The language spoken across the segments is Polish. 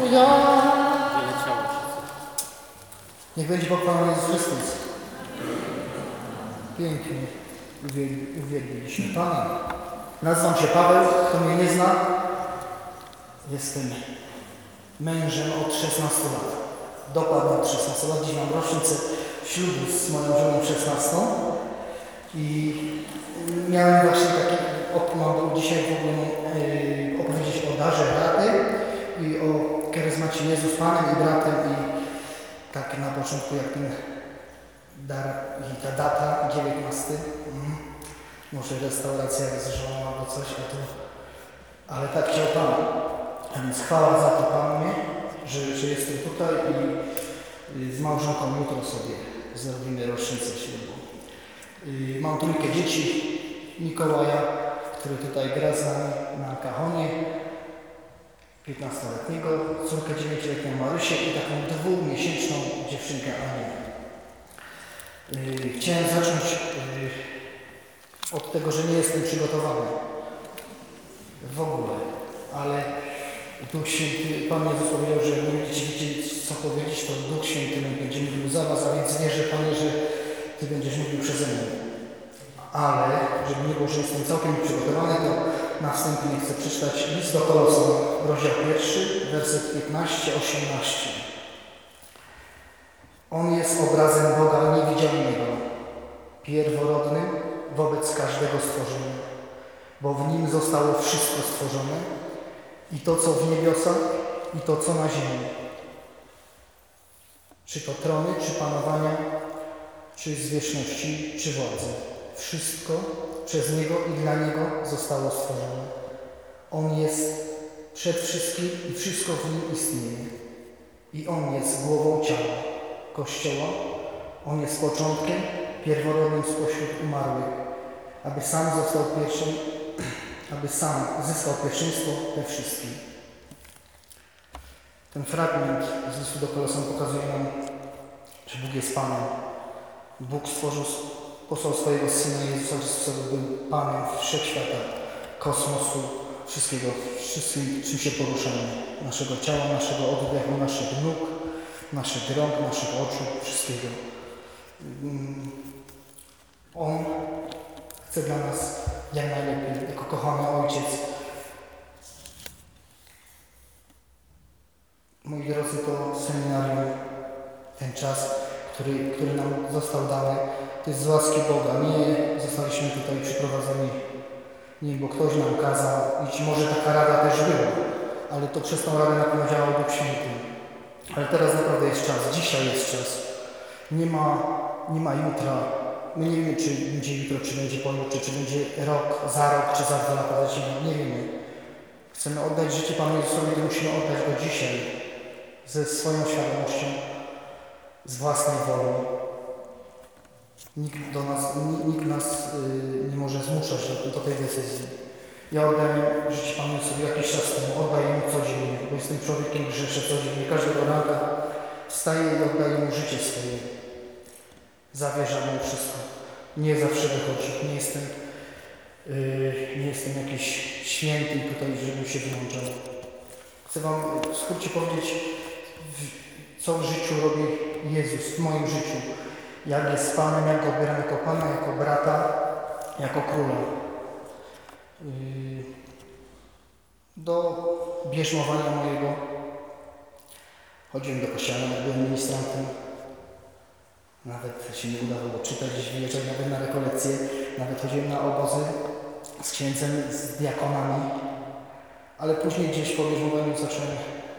Halleluja! Niech będzie pochwalony Jezus Chrystus. Pięknie uwielbiliśmy Pana. Nazywam się Paweł, kto mnie nie zna. Jestem mężem od 16 lat. Dokładnie od 16 lat. Dziś mam rocznicę ślubu z moją żoną 16. I miałem właśnie taki, mam dzisiaj w ogóle opowiedzieć o darze rady i o charyzmacie Jezus Panem i bratem i tak na początku jak ten dar i ta data 19. Może restauracja jest żoną albo coś, ale tak chciał Pan. A więc chwała za to Panu, że jestem tutaj i z małżonką jutro sobie zrobimy rocznicę ślubu. Mam trójkę dzieci, Mikołaja, który tutaj gra z nami na kahonie, 15-letniego, córkę 9-letnią Marysię i taką 2-miesięczną dziewczynkę Anię. Chciałem zacząć od tego, że nie jestem przygotowany w ogóle, ale Duch Święty, Pan Jezus powiedział, że jak będziecie wiedzieli, co powiedzieć, to Duch Święty będzie mówił za was, a więc wierzę, Panie, że Ty będziesz mówił przeze mnie. Ale, żeby nie było, że jestem całkiem przygotowany, to na wstępie chcę przeczytać list do Kolosan, rozdział 1, werset 15-18. On jest obrazem Boga niewidzialnego, pierworodnym wobec każdego stworzenia, bo w Nim zostało wszystko stworzone, i to, co w niebiosach, i to, co na ziemi. Czy to trony, czy panowania, czy zwierzchności, czy władze. Wszystko przez Niego i dla Niego zostało stworzone. On jest przed wszystkim i wszystko w Nim istnieje. I On jest głową ciała, Kościoła. On jest początkiem, pierworodnym spośród umarłych, aby sam zyskał pierwszeństwo we wszystkim. Ten fragment z listu do Kolosan pokazuje nam, że Bóg jest Panem. Bóg posłał swojego Syna Jezusa Chrystusa, był Panem wszechświata, kosmosu, wszystkiego, czym się poruszamy. Naszego ciała, naszego oddechu, naszych nóg, naszych rąk, naszych oczu, wszystkiego. On chce dla nas jak najlepiej, jako kochany Ojciec. Moi drodzy, to seminarium, ten czas, który nam został dany, to jest z łaski Boga. Nie zostaliśmy tutaj przyprowadzeni, nie, bo ktoś nam kazał i może taka rada też była, ale to przez tą radę na pewno działał Duch Święty. Ale teraz naprawdę jest czas, dzisiaj jest czas. Nie ma jutra. My nie wiemy, czy będzie jutro, czy będzie pojutrze, czy będzie rok, czy za 2 lata, nie wiemy. Chcemy oddać życie Panu Jezusowi, to musimy oddać Go dzisiaj, ze swoją świadomością, z własnej wolą. Nikt nas nie może zmuszać do tej decyzji. Ja oddaję życie Panu Jezusowi jakiś czas temu, oddaję Mu codziennie, bo jestem człowiekiem grzeszę codziennie. Każdego ranka wstaję i oddaję Mu życie swoje. Zawierzam Mu wszystko. Nie zawsze wychodzi. Nie jestem jakiś święty tutaj, żebym się wyłączał. Chcę Wam w skrócie powiedzieć, co w życiu robi Jezus, w moim życiu. Jak jest Panem, jak Go odbieram jako Pana, jako brata, jako Króla. Do bierzmowania mojego chodziłem do kościoła, nawet byłem ministrantem. Nawet się nie udało czytać, gdzieś wyjeżdżać, nawet na rekolekcje. Nawet chodziłem na obozy z księdzem, z diakonami. Ale później gdzieś po bierzmowaniu zacząłem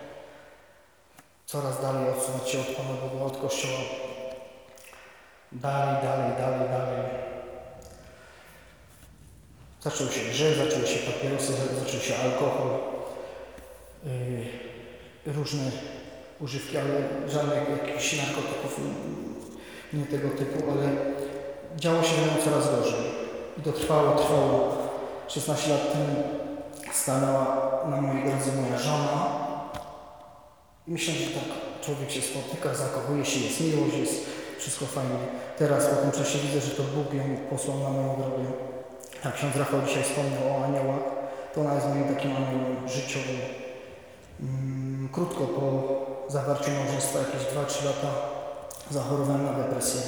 coraz dalej odsuwać się od Pana Boga, od Kościoła. Dalej. Zaczął się grzech, zaczęły się papierosy, zaczął się alkohol, różne używki, ale żadnych jakichś narkotyków, nie tego typu, ale działo się ze mną coraz gorzej. I to trwało. 16 lat temu stanęła na mojej drodze moja żona. I myślę, że tak człowiek się spotyka, zakochuje się, jest miłość, jest wszystko fajnie. Teraz po tym czasie widzę, że to Bóg ją posłał na moją drogę. Jak ksiądz Rafał dzisiaj wspomniał o aniołach, to ona jest moim takim aniołem życiowym. krótko po zawarciu małżeństwa, jakieś 2-3 lata, zachorowałem na depresję.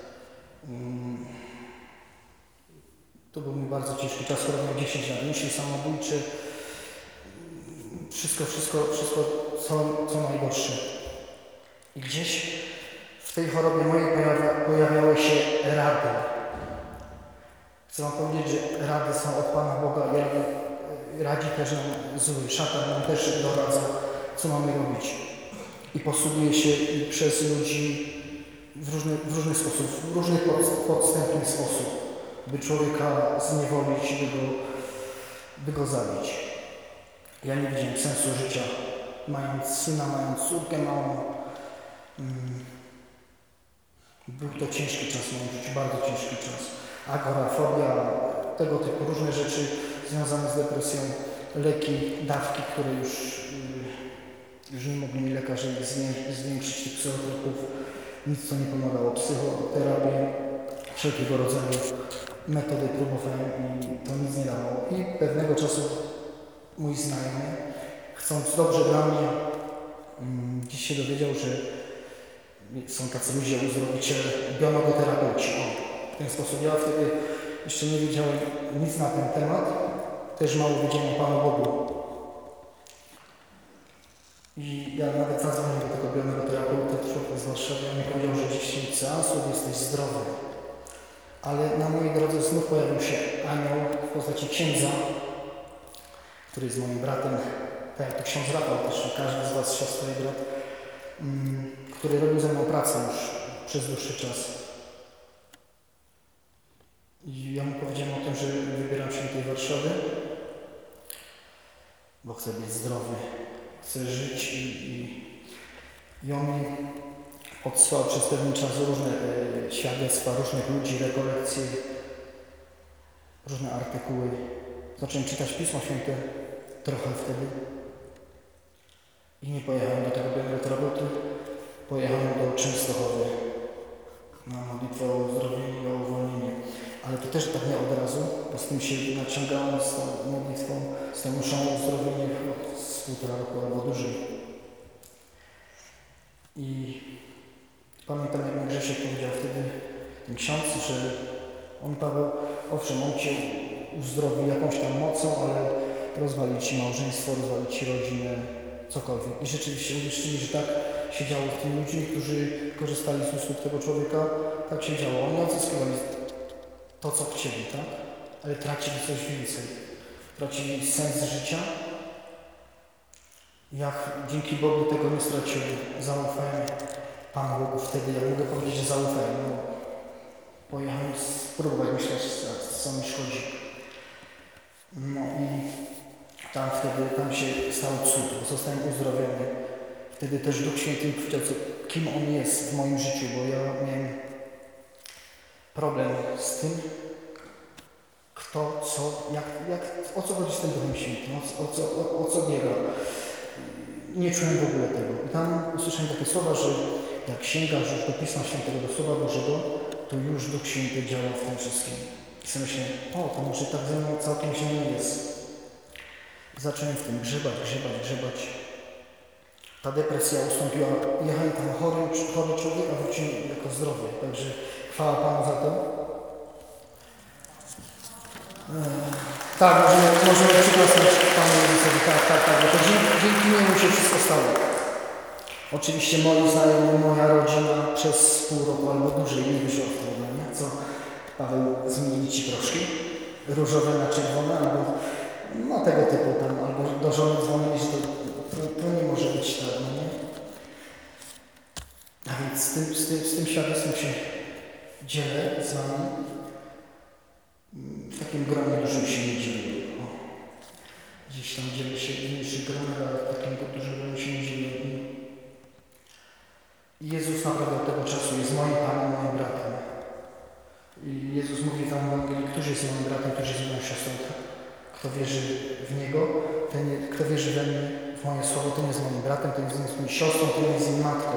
To był mi bardzo ciężki czas, chorobiłem 10 lat, myśli samobójcze, wszystko co najgorsze. I gdzieś w tej chorobie mojej pojawiały się rady. Chcę wam powiedzieć, że rady są od Pana Boga, radzi też nam zły, szatan nam też doradza, co mamy robić. I posługuje się przez ludzi w różny sposób, w różny podstępny sposób, by człowieka zniewolić, by go zabić. Ja nie widziałem sensu życia, mając syna, mając córkę małą. Był to ciężki czas w moim życiu, bardzo ciężki czas. Agorafobia, tego typu różne rzeczy związane z depresją, leki, dawki, które już nie mogli mi lekarze zwiększyć tych psychotropów. Nic to nie pomagało. Psychoterapię, wszelkiego rodzaju metody próbowałem i to nic nie dawało. I pewnego czasu mój znajomy, chcąc dobrze dla mnie, dziś się dowiedział, że są tacy ludzie, uzdrowiciele, bionogoterapeuci. W ten sposób ja wtedy jeszcze nie wiedziałem nic na ten temat, też mało wiedziałem o Panu Bogu. I ja nawet zadzwoniłem do tego bionogoterapeuty, człowiek z Warszawy, on mi powiedział, że 10 seansów jesteś zdrowy. Ale na mojej drodze znów pojawił się anioł w postaci księdza, który jest moim bratem, tak jak to ksiądz Rafał, też każdy z was siostra i brat, który robił ze mną pracę już przez dłuższy czas. I ja mu powiedziałem o tym, że wybieram się do tej Warszawy, bo chcę być zdrowy, chcę żyć i on mi odsłał przez pewien czas różne świadectwa, różnych ludzi, rekolekcje, różne artykuły. Zacząłem czytać Pismo Święte trochę wtedy i nie pojechałem do tego bionogoterapeuty, pojechałem do Częstochowy na modlitwę o uzdrowienie i o uwolnienie. Ale to też tak nie od razu, bo z tym się naciągałem, z tą modlitwą, z tą muszą o uzdrowienie z 1,5 roku albo dłużej. I pamiętam, jak Grzesiek powiedział wtedy, ten ksiądz, że on, Paweł, owszem, on cię uzdrowi jakąś tam mocą, ale rozwali ci małżeństwo, rozwali ci rodzinę, cokolwiek. I rzeczywiście uwierzyli, że tak się działo w tym ludzi, którzy korzystali z usług tego człowieka, tak się działo. Oni odzyskiwali to, co chcieli, tak? Ale tracili coś więcej. Tracili sens życia. Ja dzięki Bogu tego nie straciłem. Zaufałem Panu Bogu wtedy. Ja mogę powiedzieć, że zaufałem. No, pojechałem spróbować myśleć, co mi szkodzi. No i tam się stał cud, bo zostałem uzdrowiony. Wtedy też Duch Święty mi powiedział, kim On jest w moim życiu, bo ja miałem problem z tym, kto, co, o co chodzi z tym Duchem Świętym, o co biega. Nie czułem w ogóle tego. I tam usłyszałem takie słowa, że jak sięgasz już do Pisma Świętego, do Słowa Bożego, to już Duch Święty działa w tym wszystkim. I sobie myślę, to może tak ze mną całkiem się nie jest. Zacząłem w tym grzebać. Ta depresja ustąpiła. Jechałem tam chory człowiek, a wróciłem jako zdrowy. Także chwała Panu za to. Tak, możemy przyklasnąć Panu Jezusowi. Tak, bo to dzięki niemu się wszystko stało. Oczywiście moi znajomi, moja rodzina przez pół roku albo dłużej nie wyszła w to, nie? Co Paweł zmieni ci proszki, różowe na czerwone, albo no tego typu tam, albo do żony dzwonili, że to nie może być tak, no nie? A więc z tym świadectwem się dzielę z wami. W takim gronie dużym się nie dzieliłem. Gdzieś tam dzielę się w mniejszych gronach, ale w takim dużym gronie się nie dzieliłem. I Jezus naprawdę od tego czasu jest moim Panem, moim bratem. I Jezus mówi tam w Ewangelii, którzy jest moim bratem, którzy jest moją siostrą. Kto wierzy w Niego, kto wierzy we mnie, w moje słowo, ten jest moim bratem, ten jest moją siostrą, ten jest jej matką.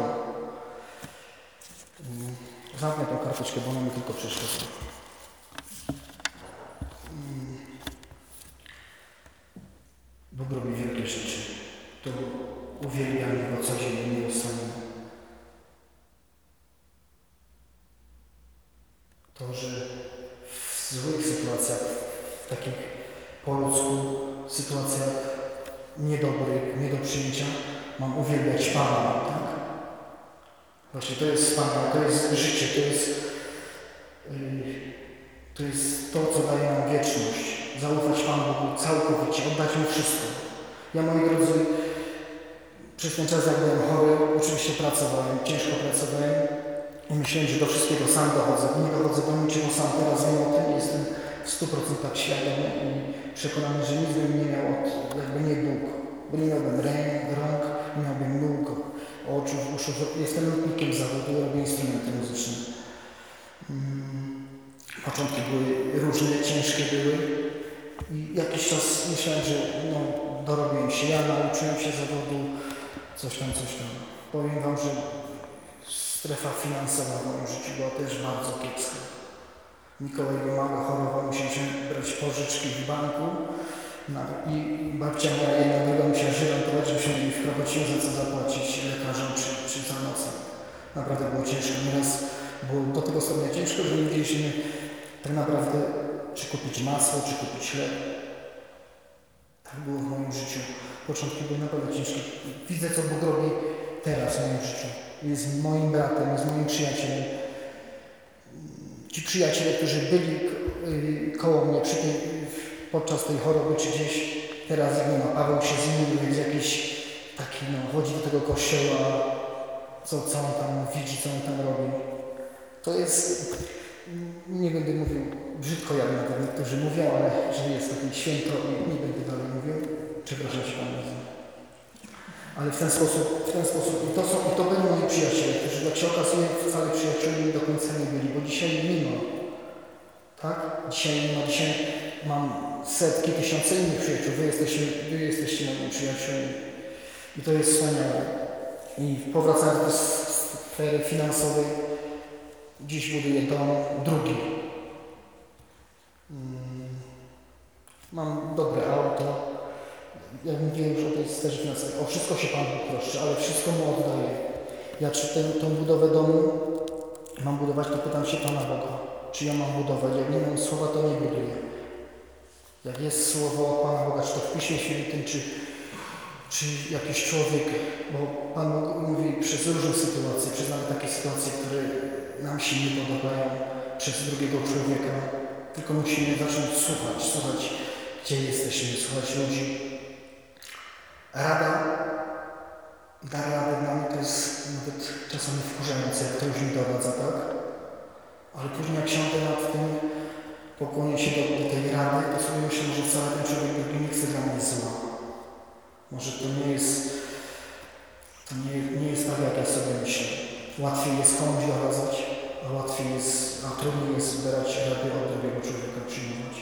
Zamknę tą karteczkę, bo ona mi tylko przeszkadza. Bóg robi wielkie rzeczy. To uwielbiam Jego codziennie miłosiernie. To, że w złych sytuacjach, w takich po ludzku sytuacjach niedobrych, nie do przyjęcia, mam uwielbiać Pana, tak? Właśnie to jest wspaniałe, to jest życie, to jest to, co daje nam wieczność. Zaufać Panu Bogu całkowicie, oddać Mu wszystko. Ja, moi drodzy, przez ten czas, jak byłem chory, oczywiście pracowałem, ciężko pracowałem i myślałem, że do wszystkiego sam dochodzę. Nie dochodzę do niczego sam. Teraz wiem o tym, jestem w 100% świadomy i przekonany, że nic bym nie miał jakby nie Bóg. Bo nie miałbym rąk, nie miałbym nóg, oczu, uszu. Jestem lutnikiem zawodu, robię instrumenty muzyczne. Początki były różne, ciężkie były i jakiś czas myślałem, że dorobiłem się. Ja nauczyłem się zawodu, coś tam. Powiem Wam, że strefa finansowa w moim życiu była też bardzo kiepska. Mikołaj był mało chorował, musieliśmy brać pożyczki w banku i babcia moja jedna druga musiała żerontować, żebyśmy mieli w robocie za co zapłacić lekarzom czy za nocą. Naprawdę było ciężko. Nieraz było do tego stopnia ciężko, że nie wiedzieliśmy tak naprawdę, czy kupić masło, czy kupić chleb. Tak było w moim życiu. Początki były naprawdę ciężkie. Widzę, co Bóg robi teraz w moim życiu. Jest moim bratem, jest moim przyjacielem. Ci przyjaciele, którzy byli koło mnie podczas tej choroby czy gdzieś, teraz ich nie ma. Paweł się zmienił, jest jakiś taki, chodzi do tego kościoła, co on tam widzi, co on tam robi. To jest, nie będę mówił brzydko, jak nawet niektórzy mówią, ale że jest takie święto i nie będę dalej mówił. Przepraszam się Panu. Ale w ten sposób i to byli moi przyjaciele, którzy jak się okazuje wcale przyjaciółmi do końca nie byli, bo dzisiaj nie ma. Tak? Dzisiaj nie ma. Dzisiaj mam setki, tysiące innych przyjaciół. Wy jesteście moimi przyjaciółmi. I to jest wspaniałe. I powracając do sfery finansowej, dziś buduję dom drugi. Mam dobre auto. Jak mówiłem już o tej sferze finansowej, o wszystko się Pan Bóg troszczy, ale wszystko Mu oddaję. Ja czy tę budowę domu mam budować, to pytam się Pana Boga, czy ja mam budować. Jak nie mam słowa, to nie buduję. Jak jest słowo od Pana Boga, czy to w Piśmie Świętym, czy jakiś człowiek, bo Pan Bóg mówi przez różne sytuacje, przez nawet takie sytuacje, które nam się nie podobają, przez drugiego człowieka. Tylko musimy zacząć słuchać, gdzie jesteśmy, słuchać ludzi. Dar rady dla mnie to jest nawet czasami wkurzające, jak ktoś mi doradza, tak? Ale później jak siądę nad tym, pokłonię się do tej rady, to sobie myślę, że wcale ten człowiek drugi nie chce dla mnie zła. Może to nie jest tak, jak ja sobie myślę. Łatwiej jest komuś doradzać, a trudniej jest brać rady od drugiego człowieka, przyjmować.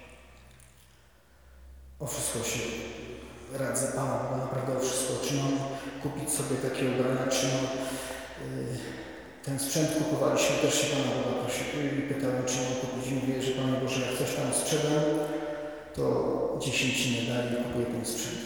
O wszystko się radzę Pana, bo naprawdę o wszystko. Czy mam kupić sobie takie ubrania, czy mam ten sprzęt kupowaliśmy, też się Pana Boga pytałem, czy mam kupić. I mówię, że Panie Boże, jak coś tam sprzedam, to 10 nie daje i kupuję ten sprzęt.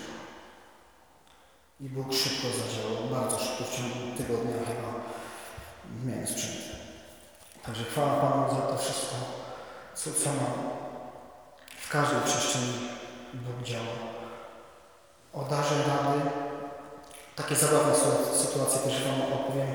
I Bóg szybko zadziałał, bardzo szybko, w ciągu tygodnia chyba miałem sprzęt. Także chwała Panu za to wszystko, co mam. W każdej przestrzeni Bóg działa. O darze rady, takie zabawne sytuacje też Wam opowiem.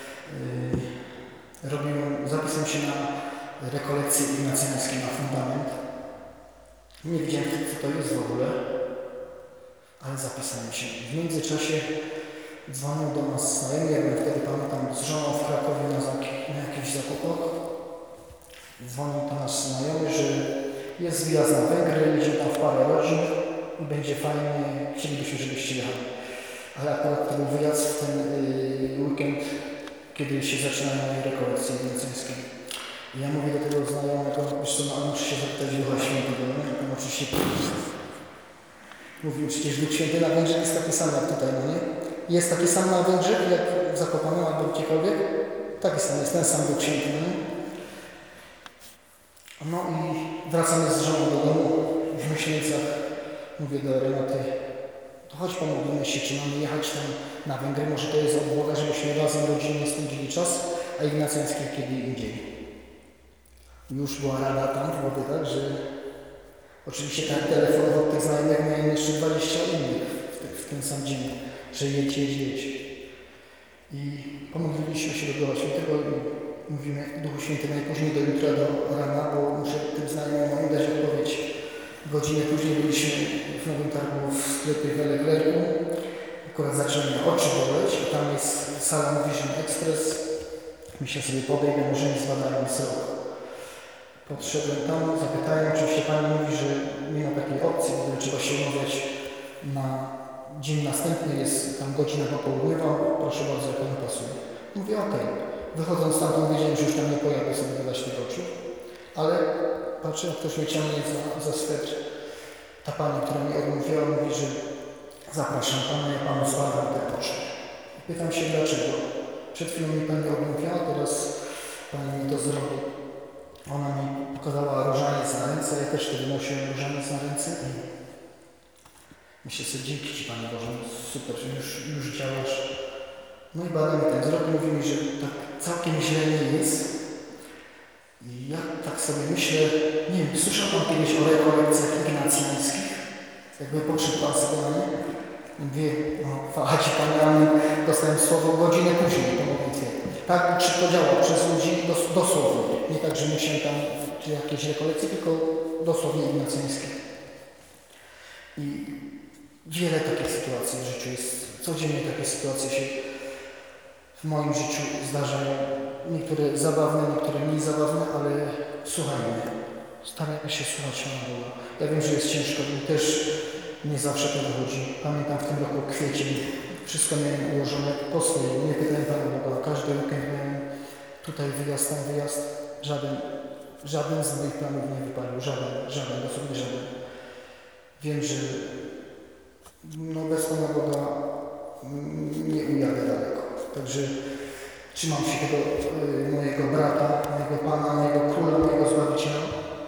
Zapisałem się na rekolekcję ignacjańską na fundament. Nie wiedziałem, co to jest w ogóle, ale zapisałem się. W międzyczasie dzwonił do nas znajomy, ja byłem wtedy, pamiętam, z żoną w Krakowie na jakichś zakupach. Dzwonił do nas znajomy, że jest wyjazd na Węgry, idzie tam w parę rodzin i będzie fajnie, chcielibyśmy, żebyście jechali. Ale akurat to był wyjazd w ten weekend, kiedy się zaczynają moje rekolekcje ignacjańskie. I ja mówię do tego znajomego, wiesz co, ale muszę się zapytać Ducha Świętego, no nie? Tam oczywiście mówił, przecież Duch Święty na Węgrzech jest taki sam jak tutaj, no nie? Jest taki sam na Węgrzech, jak w Zakopanem albo gdziekolwiek? Taki sam, jest ten sam Duch Święty, no nie? No i wracamy z żoną do domu w Myślenicach. Mówię do Renaty, to chodź pomówimy się, czy mamy jechać tam na Węgry, może to jest odwoda, żebyśmy razem rodzinnie spędzili czas, a Ignacjański kiedy indziej. Już była rada tam wtedy, tak, że oczywiście ten telefon od tych znajomych miałem jeszcze 20 innych w ten sam dzień, że jedź. I pomodliliśmy się do Ducha Świętego i mówimy, Duchu Święty, najpóźniej do jutra do rana, bo muszę tym znajomym moim dać odpowiedź. Godzinę później byliśmy w Nowym Targu w sklepie w Leclercu. Akurat zaczęły mnie oczy boleć, a tam jest sala Vision Express. Myślę sobie, podejdę, może nie zbadają wzrok. Podszedłem tam, zapytałem, oczywiście Pani mówi, że nie ma takiej opcji, w ogóle trzeba się umawiać na dzień następny, jest tam godzina popołudniowa, proszę bardzo, jak Pani pasuje. Mówię, okej. Wychodząc stamtąd wiedziałem, że już tam nie pojadę sobie wydać tych oczu, ale patrzę, jak ktoś mnie ciągnie za swetr. Ta Pani, która mi odmówiła, mówi, że zapraszam Pana, ja Panu zbadam te oczy. Pytam się, dlaczego. Przed chwilą mi Pani odmówiła, teraz Pani mi to zrobi. Ona mi pokazała różaniec na ręce, ja też wtedy nosiłem różaniec na ręce. Myślę sobie, dzięki Ci Panie Boże, super, że już działasz. No i badamy ten wzrok, mówi mi, że tak całkiem źle nie jest. I ja tak sobie myślę, nie wiem, słyszał Pan kiedyś o rekolekcjach ignacjańskich? Jakby podszedł Pan sobie na nie? Mówię, no chwała Ci Panie, ale dostałem słowo godzinę później po modlitwie. Tak szybko działa przez ludzi dosłownie. Nie tak, że musiałem tam czy jakieś rekolekcje, tylko dosłownie ignacjańskie. I wiele takich sytuacji w życiu jest. Codziennie takie sytuacje się w moim życiu zdarzają. Niektóre zabawne, niektóre mniej zabawne, ale słuchajmy. Starajmy się słuchać Pana Boga. Ja wiem, że jest ciężko i też nie zawsze to wychodzi. Pamiętam w tym roku kwiecień. Wszystko miałem ułożone po swojemu. Nie pytałem Pana Boga. Każdy weekend miałem tutaj wyjazd, tam wyjazd. Żaden z moich planów nie wypalił. Żaden, dosłownie żaden. Wiem, że no bez Pana Boga nie ujadę daleko. Także trzymam się tego mojego brata, mojego Pana, mojego Króla, mojego Zbawiciela.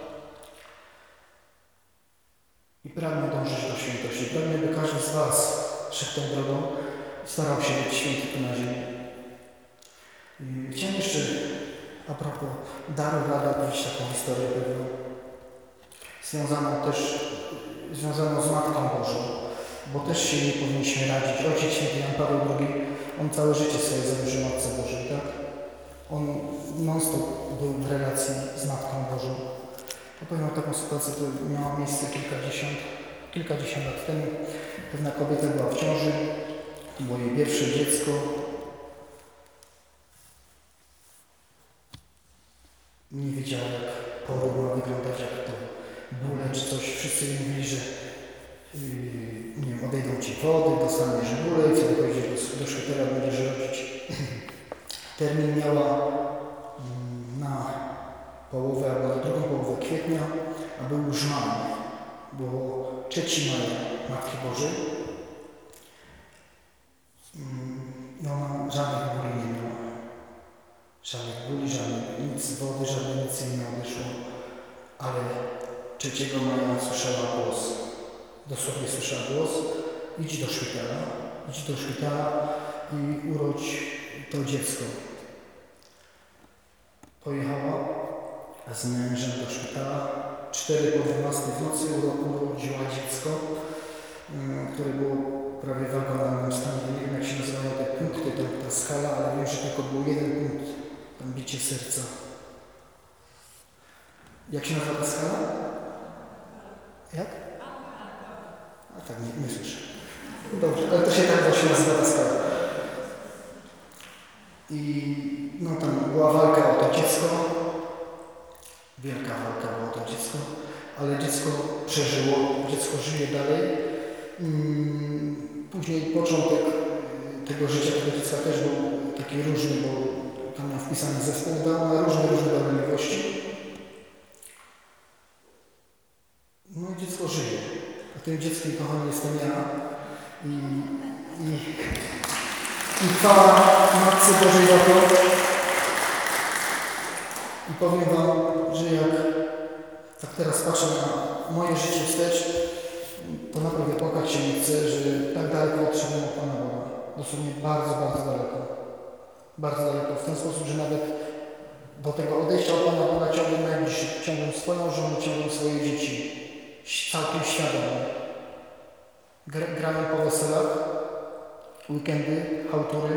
I pragnę dążyć do świętości. Pragnę, by każdy z Was szedł tą drogą i starał się być święty tu na ziemi. Chciałem jeszcze a propos daru rady powiedzieć taką historię pewną. Związaną z Matką Bożą, bo też się nie powinniśmy radzić. Ojciec Święty Jan Paweł II, on całe życie swoje zawierzył Matce Bożej, tak? On non-stop był w relacji z Matką Bożą. Opowiem o taką sytuację, która miała miejsce kilkadziesiąt lat temu. Pewna kobieta była w ciąży, to było jej pierwsze dziecko. Nie wiedziała, jak poród ma wyglądać, jak to bóle czy coś. Wszyscy mówili, że nie wiem, odejdą Ci wody, dostaniesz bóle i wtedy pojedziesz do szpitala, będziesz rodzić. Termin miała na połowę albo na drugą połowę kwietnia, a był już maj. Było 3 maja Matki Bożej. I ona żadnych bóli nie miała. Żadnych bóli, nic wody, nic jej nie odeszło. Ale 3 maja słyszała głos. Dosłownie słyszała głos. Idź do szpitala i urodź to dziecko. Pojechała z mężem do szpitala. 4 po 12 w nocy urodziła dziecko, które było prawie w agonalnym stanie. Nie wiem, jak się nazywają te punkty, ta skala, ale wiem, że tylko był jeden punkt, tam bicie serca. Jak się nazywa ta skala? Jak? A tak, nie słyszę. Dobrze, ale to się tak właśnie nazywa ta skala. I no tam była walka o to dziecko. Wielka walka była o to dziecko, ale dziecko przeżyło, dziecko żyje dalej. Później początek tego życia tego dziecka też był taki różny, bo tam miał wpisany zespół Downa, różne dolegliwości. No i dziecko żyje. A tym dzieckiem, kochani, jestem ja. I chwała Matce Bożej za to. I powiem Wam, że jak tak teraz patrzę na moje życie wstecz, to naprawdę płakać się nie chcę, że tak daleko odszedłem od Pana Boga. Dosłownie bardzo, bardzo daleko. Bardzo daleko. W ten sposób, że nawet do tego odejścia od Pana Boga ciągłem najbliższy. Ciągłem swoją żonę, ciągłem swoje dzieci. Całkiem świadomie. Grałem po weselach, weekendy, chałtury.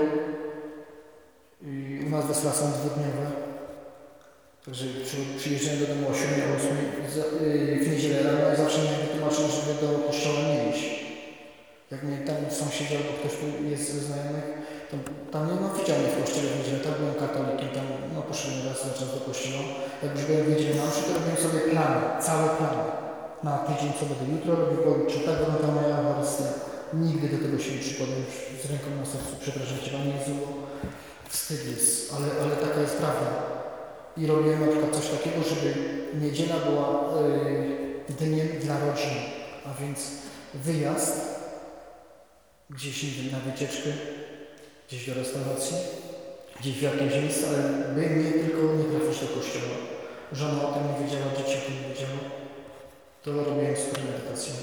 U nas wesela są dwudniowe. Także przyjeżdżałem do domu o 7, o 8 w niedzielę rano i zawsze miałem wytłumaczenie, żeby do kościoła nie iść. Jak mnie tam sąsiedzi albo ktoś tu jest ze znajomych, to tam no, widział mnie w kościele w niedzielę, tak byłem katolikiem, tam no, poszedłem raz na czas do kościoła. Jak już byłem w niedzielę na mszy, to robiłem sobie plany, całe plany. Na tydzień, co będę jutro robił, czy tak wygląda moja Eucharystia. Nigdy do tego się nie przykładam, już z ręką na sercu, przepraszam Cię, Panie Jezu, wstyd jest, ale taka jest prawda. I robiłem na przykład coś takiego, żeby niedziela była dniem dla rodziny, a więc wyjazd gdzieś na wycieczkę, gdzieś do restauracji, gdzieś w jakimś miejscu, ale by nie tylko nie trafić do kościoła. Żona o tym nie wiedziała, dzieci o tym nie wiedziały. To robiłem z premedytacją.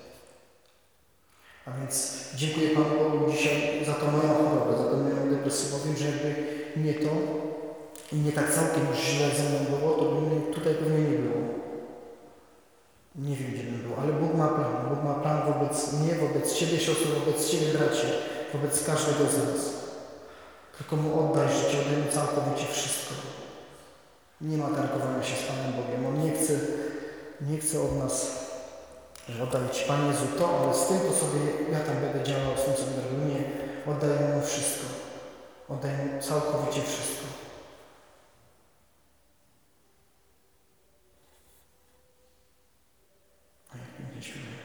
A więc dziękuję Panu Bogu dzisiaj za tą moją chorobę, za tą moją depresję. Wiem, że jakby nie to i nie tak całkiem już źle ze mną było, to by mnie tutaj pewnie nie było. Nie wiem, gdzie bym był, ale Bóg ma plan. Bóg ma plan wobec mnie, wobec Ciebie, siostro, wobec Ciebie, bracie, wobec każdego z nas. Tylko Mu oddaj życie, oddaj Mu całkowicie wszystko. Nie ma targowania się z Panem Bogiem. On nie chce od nas, że oddaj Ci, Panie Jezu, to, ale z tym to sobie ja tam będę działał, z tym sobie robił. Nie, oddaj Mu wszystko. Oddaj Mu całkowicie wszystko. A jak pięknie śpiewa.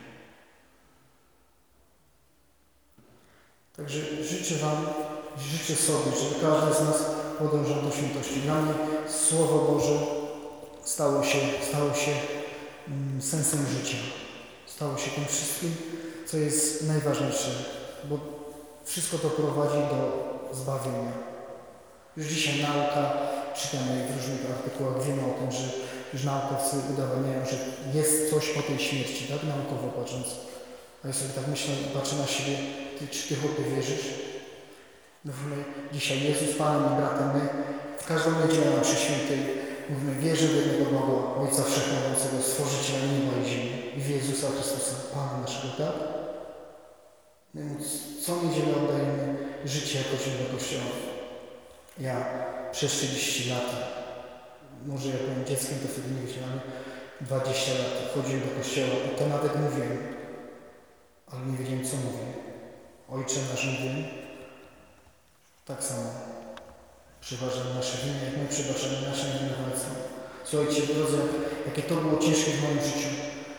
Także życzę Wam, życzę sobie, żeby każdy z nas podążał do świętości. Dla mnie Słowo Boże stało się sensem życia. Stało się tym wszystkim, co jest najważniejsze, bo wszystko to prowadzi do zbawienia. Już dzisiaj nauka, czytamy w różnych artykułach, wiemy o tym, że już naukowcy udowadniają, że jest coś po tej śmierci, tak naukowo patrząc. A ja sobie tak myślę, patrzę na siebie, czy Ty chłopie wierzysz? Mówimy dzisiaj Jezus Panem i bratem, my w każdą niedzielę na mszy świętej mówimy, wierzę w jednego Boga, Ojca Wszechmogącego, Stworzyciela nieba i ziemi i w Jezusa Chrystusa, Pana naszego, tak? Więc co niedzielę oddajemy życie jako do Kościoła. Ja przez 30 lat, może jak byłem dzieckiem, to wtedy nie wiedziałem, 20 lat chodziłem do Kościoła i to nawet mówiłem, ale nie wiedziałem, co mówię. Ojcze nasz mówię, tak samo. Przebaczam nasze winy, jak my przebaczamy naszym winowajcom. Słuchajcie, drodzy, jakie to było ciężkie w moim życiu.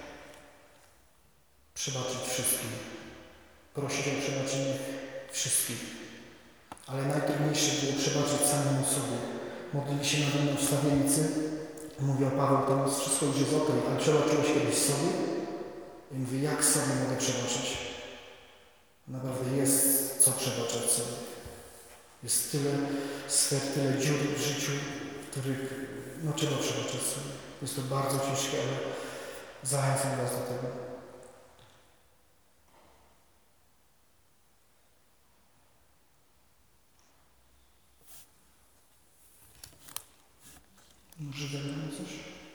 Przebaczyć wszystkim. Prosić o przebaczenie wszystkich. Ale najtrudniejsze było przebaczyć samemu sobie. Modlili się nade mną wstawiennicy. Mówił Paweł, tam jest wszystko już jest okej, ale przebaczyłeś kiedyś sobie? I mówię, jak sobie mogę przebaczyć? Naprawdę jest co przebaczać sobie. Jest tyle sfer, tyle dziur w życiu, których no, trzeba przebaczać sobie. Jest to bardzo ciężkie, ale zachęcam Was do tego. Może damy coś?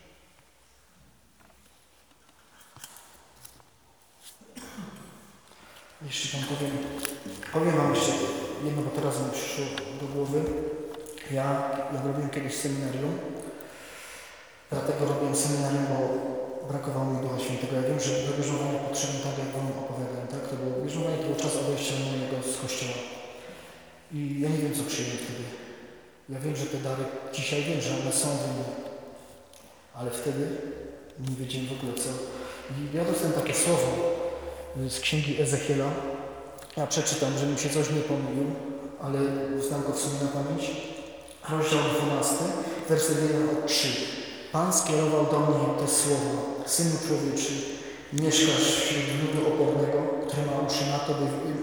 Jeszcze Wam powiem Wam jeszcze jedno, bo teraz mi przyszło do głowy. Jak robiłem kiedyś seminarium, dlatego robiłem seminarium, bo brakowało mi Ducha Świętego. Ja wiem, że do bierzmowania potrzebne, tak jak Wam opowiadałem, tak? To było bierzmowanie, to był czas odejścia mojego z Kościoła. I ja nie wiem, co przyjąłem wtedy. Ja wiem, że te dary, dzisiaj wiem, że one są we mnie, ale wtedy nie wiedziałem w ogóle co. I ja dostałem takie słowo z księgi Ezechiela. Ja przeczytam, żebym się coś nie pomylił, ale znam go w sumie na pamięć. Rozdział 12, werset 1 od 3. Pan skierował do mnie te słowa. Synu człowieczy, mieszkasz wśród ludu opornego, który ma oczy na to,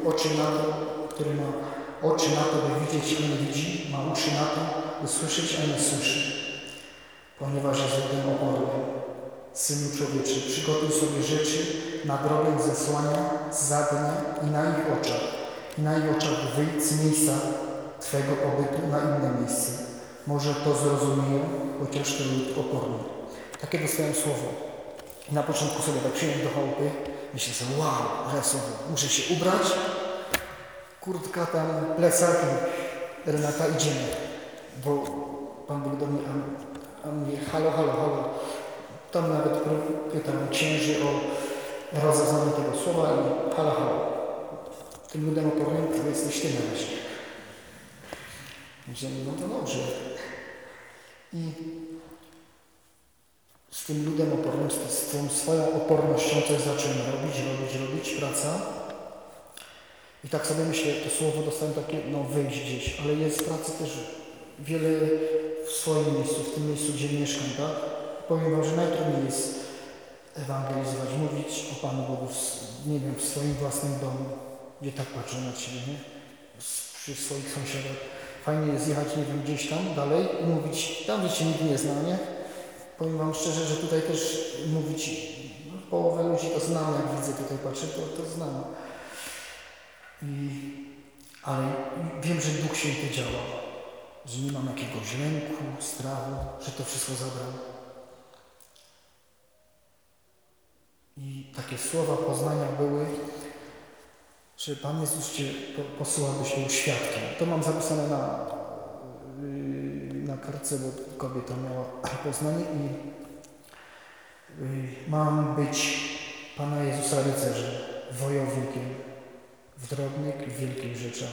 by widzieć, a nie widzi, ma uszy na to, by słyszeć, a nie słyszy. Ponieważ jest ludem opornym. Synu człowieczy, przygotuj sobie rzeczy na drogę zesłania za dnia i na ich oczach wyjdź z miejsca Twego pobytu na inne miejsce. Może to zrozumieją, chociaż to lud oporny. Takie dostałem słowo. I na początku sobie tak przyjąłem do chałupy. Myślę sobie, wow, ale słowo, muszę się ubrać. Kurtka tam, plecak i Renata, idziemy. Bo Pan Bóg do mnie, a mnie, halo. Tam nawet pytam księży o rozeznanie tego słowa i halo. Tym ludem opornym to jesteś Ty na razie. Myślę, no to dobrze. I z tym ludem opornym, z tą swoją opornością coś zacząłem robić, praca. I tak sobie myślę, to słowo dostałem takie, wyjść gdzieś, ale jest pracy też wiele w swoim miejscu, w tym miejscu, gdzie mieszkam, tak? Powiem Wam, że najtrudniej jest ewangelizować, mówić o Panu Bogu, w swoim własnym domu, gdzie tak patrzą na Ciebie, nie? Przy swoich sąsiadach. Fajnie jest jechać, gdzieś tam dalej i mówić, tam gdzie Cię nikt nie zna, nie? Powiem Wam szczerze, że tutaj też mówić, połowę ludzi to znam, jak widzę, tutaj patrzę, to znam. Ale wiem, że Duch Święty działa, że nie mam jakiegoś lęku, strachu, że to wszystko zabrał. I takie słowa poznania były, że Pan Jezus Cię posyła, byś był świadkiem. To mam zapisane na kartce, bo kobieta miała poznanie i mam być Pana Jezusa rycerzem, wojownikiem w drobnych i wielkich rzeczach.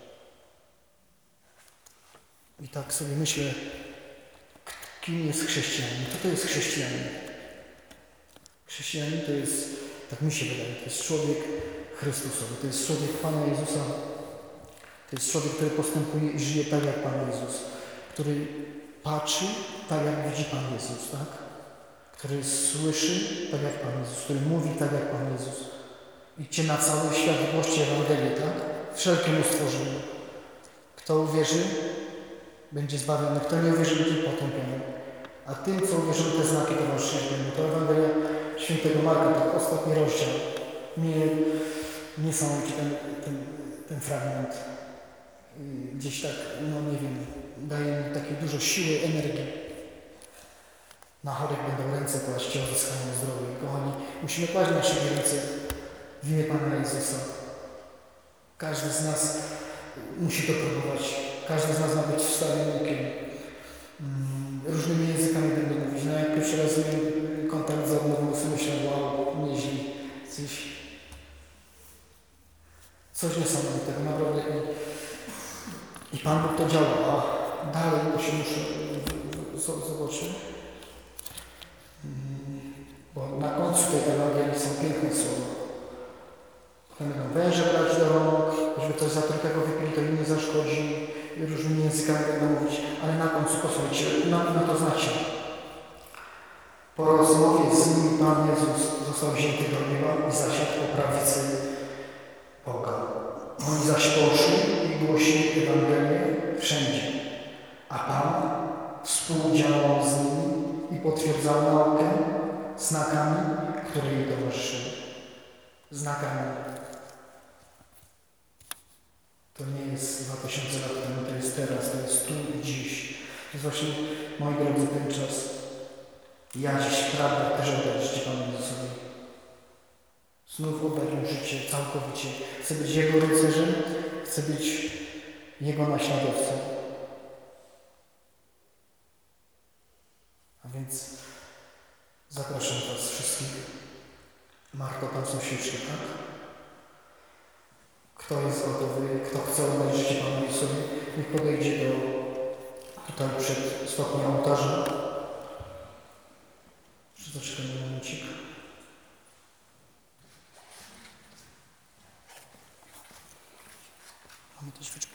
I tak sobie myślę, kim jest chrześcijanin? Kto to jest chrześcijanin? Chrześcijanin to jest, tak mi się wydaje, to jest człowiek Chrystusowy, to jest człowiek Pana Jezusa, to jest człowiek, który postępuje i żyje tak jak Pan Jezus, który patrzy tak jak widzi Pan Jezus, tak? Który słyszy tak jak Pan Jezus, który mówi tak jak Pan Jezus. Idźcie na cały świat, głoście Ewangelię, tak? Wszelkiemu stworzeniu. Kto uwierzy, będzie zbawiony. Kto nie uwierzy, będzie potępiony. A tym, co uwierzyły, te znaki towarzyszyć będą. To Ewangelia Świętego Marka, tak ostatni rozdział. Niesamowity ten fragment. Gdzieś tak, daje mi takie dużo siły, energii. Na chorych będą ręce kłaść, o uzyskaniu zdrowia. Kochani, musimy kłaść na siebie ręce w imię Pana Jezusa. Każdy z nas musi to próbować. Każdy z nas ma być wstawiennikiem. Różnymi językami będę mówić. Jak pierwszy raz miałem kontakt z odmową, myślę, wow, nieźle. Coś niesamowitego, naprawdę. I Pan Bóg to działa, a dalej to się muszę zobaczyć. Bo na końcu tej Ewangelii są piękne słowa. Będą węże brać do rąk, żeby ktoś za trochę wypili, to im nie zaszkodzi. Różnymi językami będą mówić, ale na końcu posłuchajcie, na to znacie. Po rozmowie z nimi Pan Jezus został wzięty do nieba i zasiadł po prawicy Boga. Oni zaś poszli i głosili Ewangelię wszędzie, a Pan współdziałał z nimi i potwierdzał naukę znakami, które jej towarzyszyły. Znakami. To nie jest 2000 lat temu, to jest teraz, to jest tu i dziś. To jest właśnie, moi drodzy, ten czas. Ja dziś pragnę też oddać życie Panu Jezusowi. Znów oddać mu życie całkowicie. Chcę być Jego rycerzem, chcę być Jego naśladowcą. A więc zapraszam Was wszystkich. Marko, tam są świeczki, tak? Kto jest gotowy, kto chce oddać życie Panu Jezusowi, niech podejdzie tutaj przed stopniem ołtarza. Zaczekajmy momencik. Mamy też świeczkę.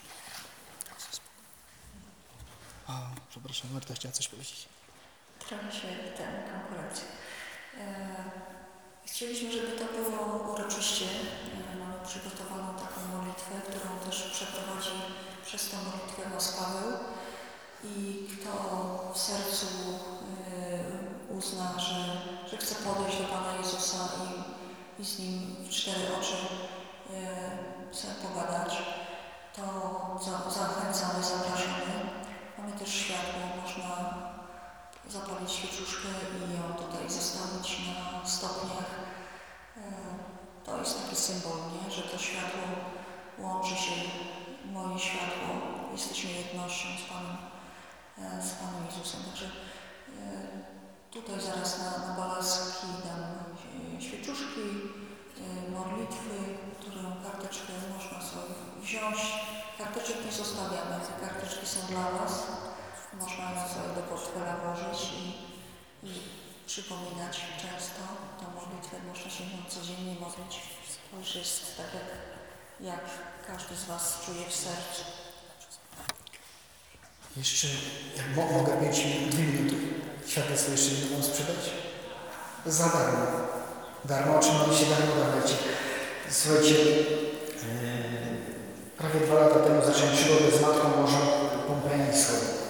Przepraszam, Marta chciała coś powiedzieć. Trochę się konkurencja. Chcieliśmy, żeby to było uroczyście. Mamy przygotowaną taką modlitwę, którą też przeprowadzi przez tą modlitwę nas Paweł. I kto w sercu uzna, że chce podejść do Pana Jezusa i z Nim w 4 oczy chce pogadać, to zachęcamy, zapraszamy. Mamy też światło, można zapalić świeczuszkę i ją tutaj zostawić na stopniach. To jest taki symbol, nie? Że to światło łączy się, moje światło, jesteśmy jednością z Panem Jezusem. Także tutaj zaraz na balaski dam świeczuszki, modlitwy, którą karteczkę można sobie wziąć. Karteczek nie zostawiamy, te karteczki są dla Was. Można je sobie do portfela włożyć i przypominać często tą modlitwę. Można się nią codziennie modlić. To już jest tak, jak każdy z Was czuje w sercu. Jeszcze, jak mogę mieć 2 minuty, świadectwo jeszcze nie mogą sprzedać? Za darmo. Darmo otrzymaliście, darmo dawajcie. Słuchajcie, prawie 2 lata temu zacząłem przygodę z Matką Bożą Pompejańską.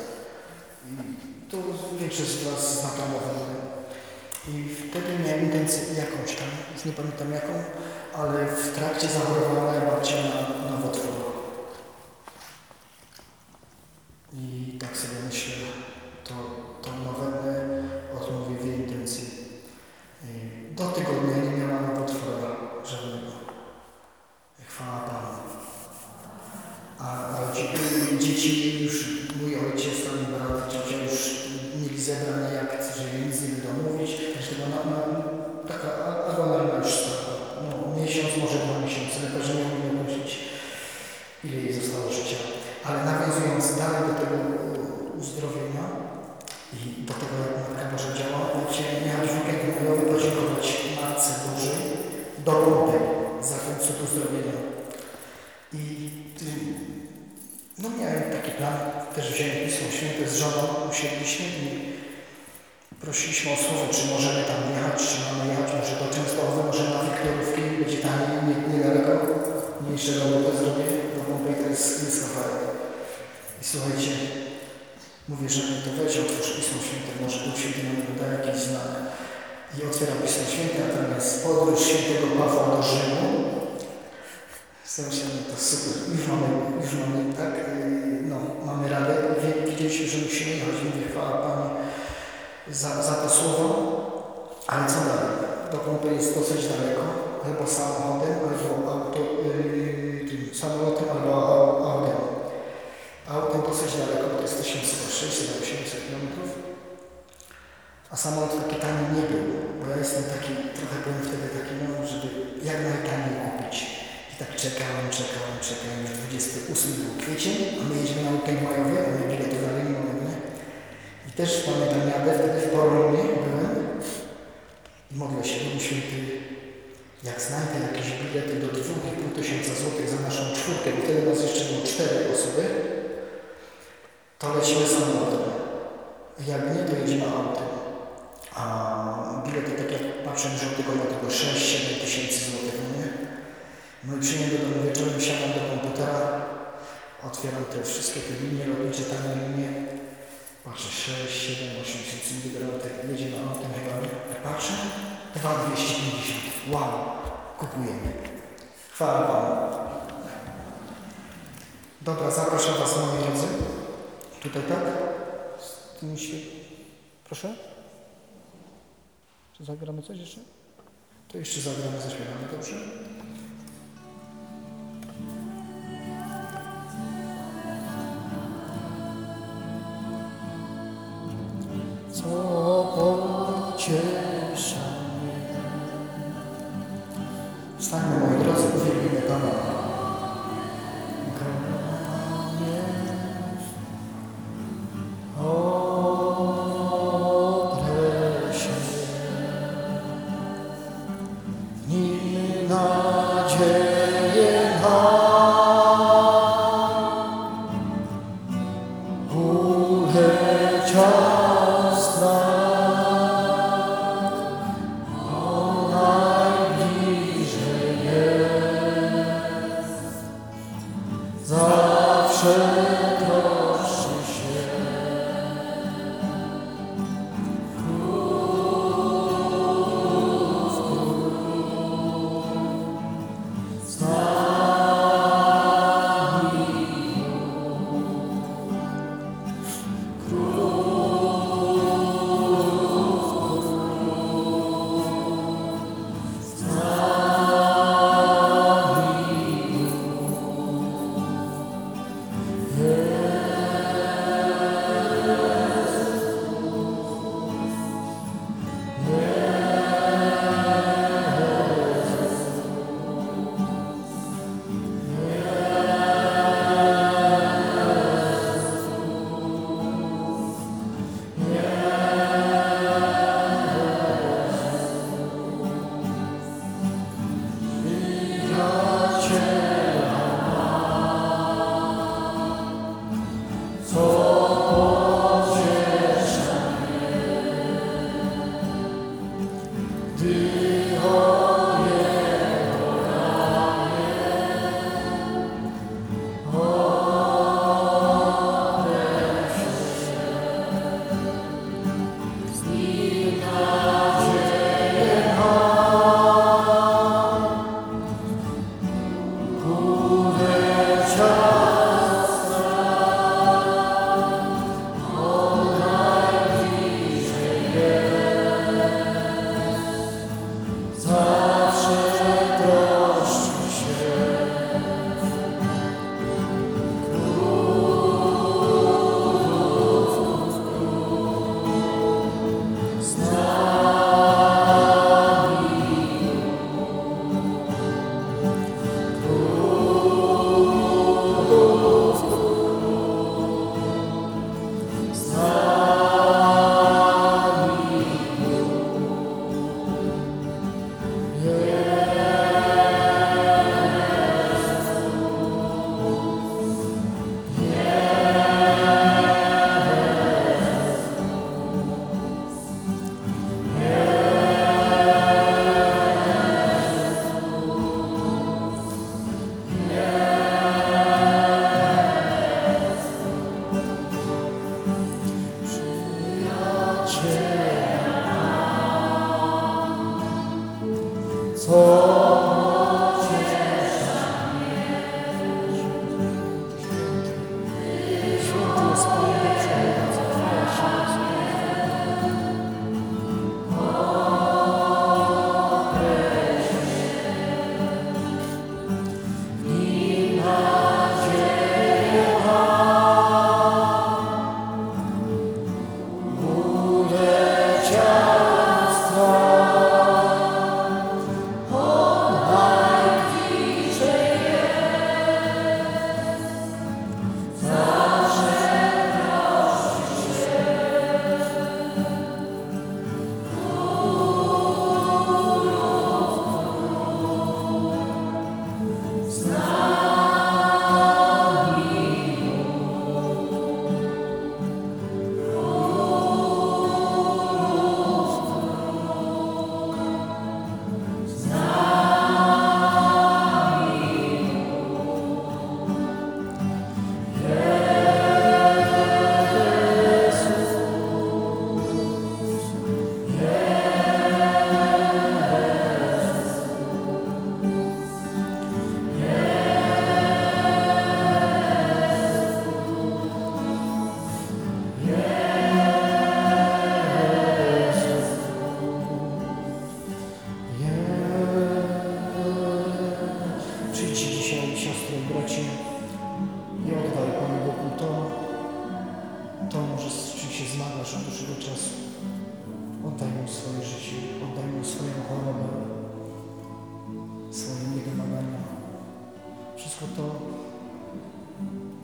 To większość z Was zna tą mowę. I wtedy miałem intencję jakąś tam, już nie pamiętam jaką, ale w trakcie zachorowała moja babcia na nowotwór. I tak sobie myślę, tą nowelę odmówię w jej intencji. Do tygodnia nie miała nowotwora żadnego. Chwała Panu. A dzieci już, mój ojciec, mój brat, ciocia już mieli zebrane jak, żeby nic nie będą mówić. Także taka agonalna już sprawa. No, miesiąc, może 2 miesiące. Lekarze nie mogli określić, ile jej zostało życia. Ale nawiązując dalej do tego uzdrowienia i do tego, jak Matka Boża działa, chciałem jechać w weekend majowy, podziękować Matce Bożej do Pompei za ten cud uzdrowienia. I no miałem taki plan, też wziąłem Pismo Święte z żoną, usiedliśmy i prosiliśmy o słowo, czy możemy tam jechać, czy mamy jechać, może do Częstochowy, może na Wiktorówki, będzie taniej, niedaleko, mniejsze robotę zrobię, bo Pompei to jest kawałek. I słuchajcie, mówię, że to weź, otwórz Pismo Święte, może Duch Święty nam da jakiś znak. I otwieram Pismo Święte, a tam jest podróż świętego Pawła do Rzymu. Sąsiadnie, to super. Już mamy, tak, no, mamy radę. Widzieliśmy, że musimy jechać. Mówię, chwała Pani za to słowo. Ale co dalej? Do Pompei jest dosyć daleko. Albo samochodem, albo samolotem, albo autem. Autem dosyć daleko, bo to jest 1600-800 km. A samolot taki tani nie był, bo ja jestem taki, trochę byłem wtedy taki, no, żeby jak najtaniej kupić. I tak czekałem, już 28 był kwiecień, a my jedziemy na weekend majowy, a my bilety dalej nie mamy. I też pamiętam, jadę wtedy w Porumie byłem i modlę się, Duchu Święty, jak znajdę jakieś bilety do 2500 zł za naszą 4, bo wtedy nas jeszcze było 4 osoby, to lecimy samolotem. Jak nie, to jedziemy autem. A bilety, tak jak patrzę, że od tygodnia tylko 6-7 tysięcy złotych, nie? No i przyjdę do domu wieczorem, siadam do komputera, otwieram te wszystkie te linie lotnicze, tanie linie, patrzę 6, 7, 8 tysięcy miligratek, jedziemy autem chyba, patrzę, 2,250. Wow, kupujemy. Chwała Panu. Dobra, zapraszam Was, moi drodzy. Tutaj tak? Z tymi Proszę? Czy zagramy coś jeszcze? To jeszcze zagramy, zaśpiewamy, dobrze? Co pociesza mnie. Wstańmy, moi drodzy, uwielbimy Pana. Zawsze troszczy się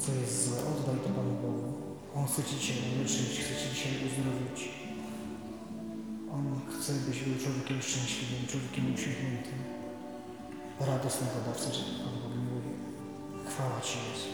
co jest złe, oddaj to Panu Bogu. On chce Ci dzisiaj uleczyć, chce Ci dzisiaj uzdrowić. On chce, byś był człowiekiem szczęśliwym, człowiekiem uśmiechniętym. Radosnego dawcy, że Pan Bóg mówi. Chwała Ci, Jezu.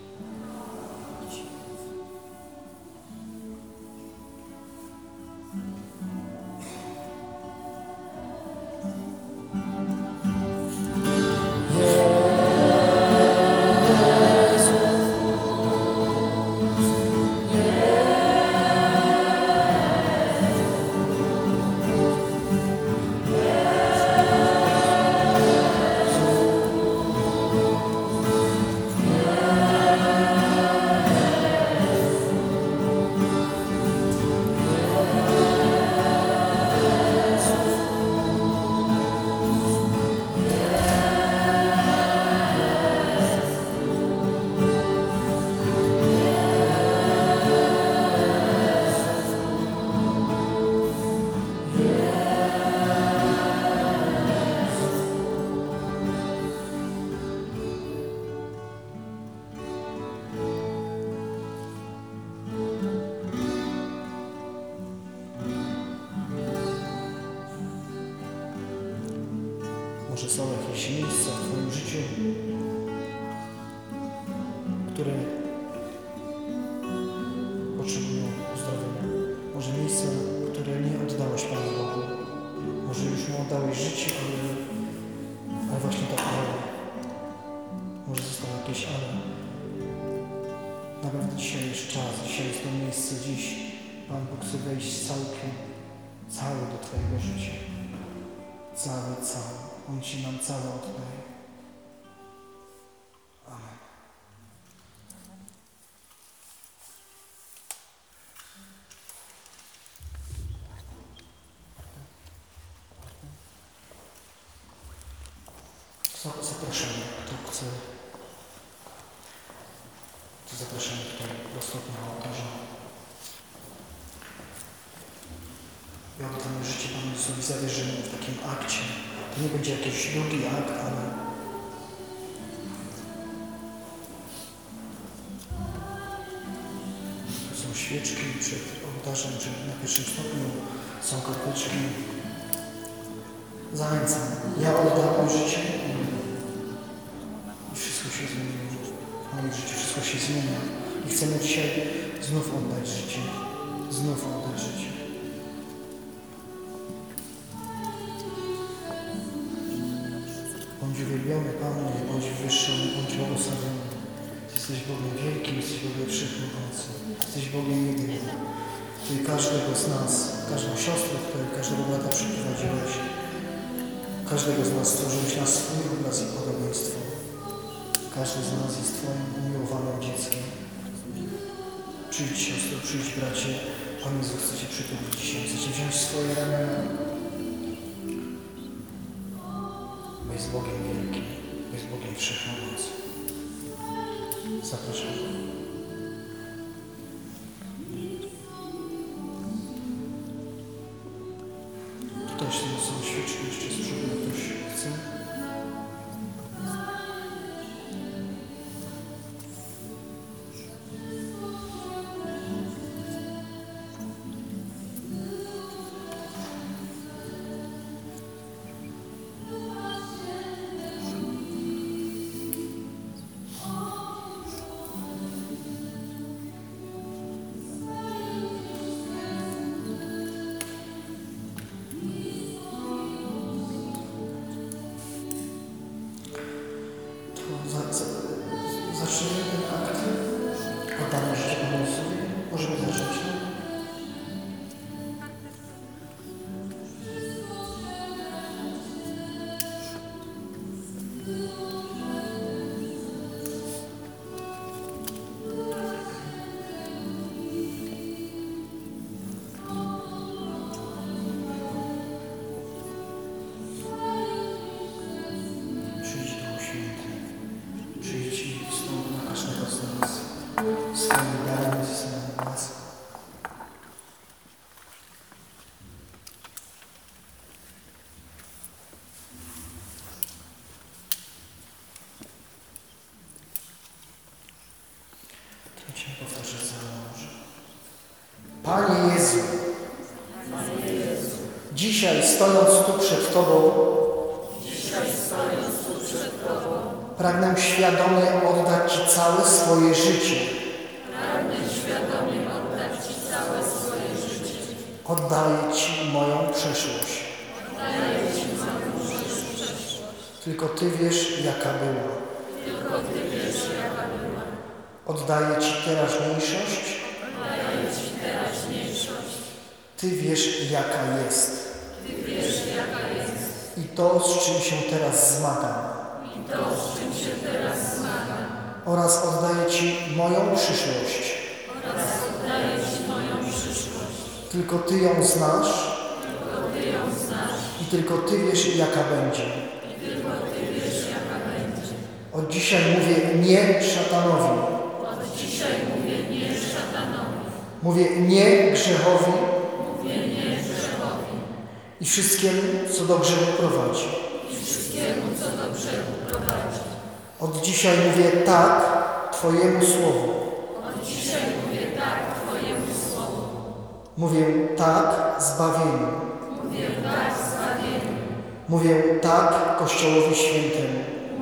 Może są jakieś miejsca w Twoim życiu, które potrzebują uzdrowienia. Może miejsca, które nie oddałeś Panu Bogu. Może już mu oddałeś życie, ale właśnie tak ale. Może zostało jakieś ale. Naprawdę dzisiaj jest czas, dzisiaj jest to miejsce, dziś Pan Bóg chce wejść cały do Twojego życia. Cały. On Ci nam cały oddaje. Amen. Zapraszamy, kto chce. To zapraszamy tutaj prosto na ołtarza. I oddamy życie Panu Jezusowi, zawierzymy w takim akcie. To nie będzie jakiś długi akt, ale tu są świeczki przed ołtarzem, czy na pierwszym stopniu są karteczki. Zachęcam. Ja oddałem życie i wszystko się zmieniło. W moim życiu wszystko się zmienia. I chcemy dzisiaj znów oddać życie. Znów oddać życie. Bądź uwielbiony Panie, bądź wywyższony, bądź błogosławiony. Jesteś Bogiem wielkim, jesteś Bogiem wszechmogącym. Jesteś Bogiem jedynym. Ty każdego z nas, każdą siostrę, każdego brata przyprowadziłeś. Każdego z nas stworzyłeś na swój obraz i podobieństwo. Każdy z nas jest Twoim umiłowanym dzieckiem. Przyjdź siostro, przyjdź bracie. Pan Jezus chce Cię przytulić dzisiaj. Chce Cię wziąć w swoje ramiona. Bo jest Bogiem wielkim, bo jest Bogiem wszechmogącym. Zapraszam. Tutaj są świeczki jeszcze z przodu, ktoś chce. Zaczniemy ten akt. Oddamy życie Panu Jezusowi. Możemy zacząć. Przyjdź Duchu Święty. Przyjdź i wstąp na każdego z nas. Swoim darem z nas. Powtarzać za mną może. Panie Jezu, dzisiaj stojąc tu przed Tobą, pragnę świadomie oddać Ci całe swoje życie. Oddaję Ci moją przeszłość. Tylko Ty wiesz, jaka była. Oddaję Ci teraźniejszość. Ty wiesz, jaka jest. I to, z czym się teraz zmagam. Oraz oddaję Ci moją przyszłość. Tylko Ty ją znasz. I tylko Ty wiesz, jaka będzie. Od dzisiaj mówię nie szatanowi. Mówię nie grzechowi. I wszystkiemu, co do grzechu prowadzi. Od dzisiaj mówię tak Twojemu słowu. Mówię tak zbawieniu. Mówię tak Kościołowi Świętemu.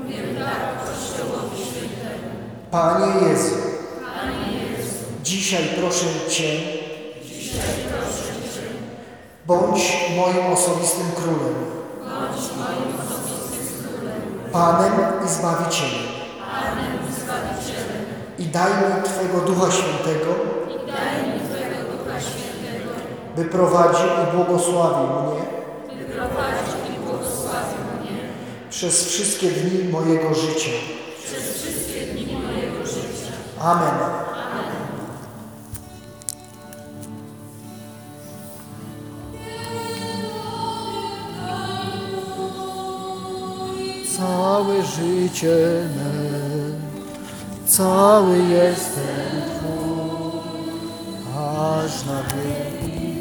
Panie Jezu, dzisiaj proszę Cię, bądź moim osobistym królem, Panem i Zbawicielem. I daj mi Twego Ducha Świętego, by prowadził i błogosławił mnie przez wszystkie dni mojego życia. Amen. Całe życie me, cały jestem Twój, aż na wieki.